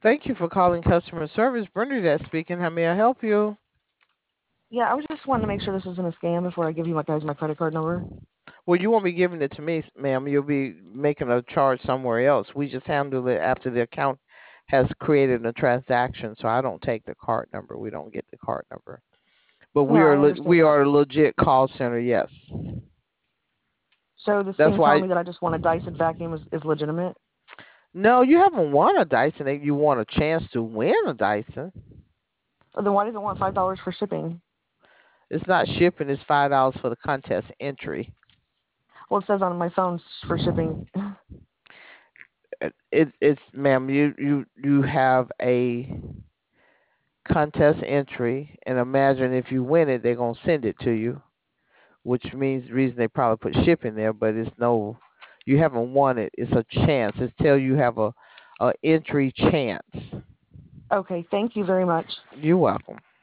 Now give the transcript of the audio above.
Thank you for calling customer service. Bernadette speaking. How may I help you? Yeah, I was just wanting to make sure this isn't a scam before I give you my credit card number. Well, you won't be giving it to me, ma'am. You'll be making a charge somewhere else. We just handle it after the account has created a transaction. So I don't take the card number. We don't get the card number. But No, I we understand that. are a legit call center. Yes. So this That's thing telling why. me that I just want a Dyson vacuum is legitimate? No, you haven't won a Dyson. You want a chance to win a Dyson. Or then why does it want $5 for shipping? It's not shipping. It's $5 for the contest entry. Well, it says on my phone for shipping. It's ma'am. You have a contest entry, and imagine if you win it, they're gonna send it to you, which means the reason they probably put shipping there, but it's no, you haven't won it. It's a chance. It's tell you have a entry chance. Okay, thank you very much. You're welcome.